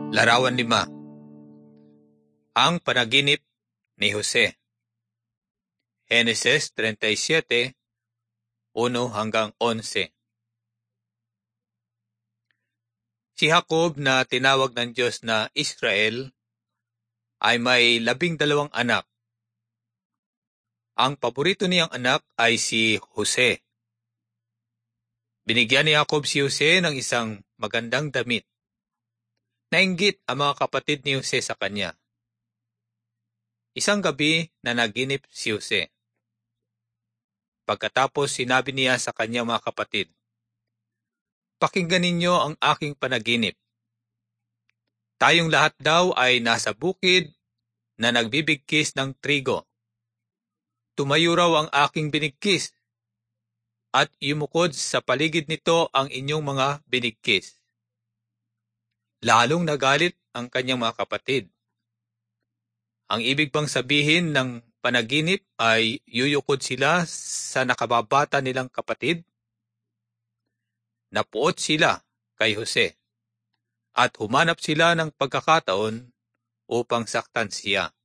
Larawan 5. Ang panaginip ni Jose. Genesis 37, 1-11. Si Jacob na tinawag ng Diyos na Israel ay may 12 anak. Ang paborito niyang anak ay si Jose. Binigyan ni Jacob si Jose ng isang magandang damit. Nainggit ang mga kapatid ni Jose sa kanya. Isang gabi na naginip si Jose. Pagkatapos sinabi niya sa kanyang mga kapatid, "Pakinggan ninyo ang aking panaginip. Tayong lahat daw ay nasa bukid na nagbibigkis ng trigo. Tumayo raw ang aking binigkis at yumukod sa paligid nito ang inyong mga binigkis." Lalong nagalit ang kanyang mga kapatid. Ang ibig bang sabihin ng panaginip ay yuyukod sila sa nakababata nilang kapatid? Napuot sila kay Jose at humanap sila ng pagkakataon upang saktan siya.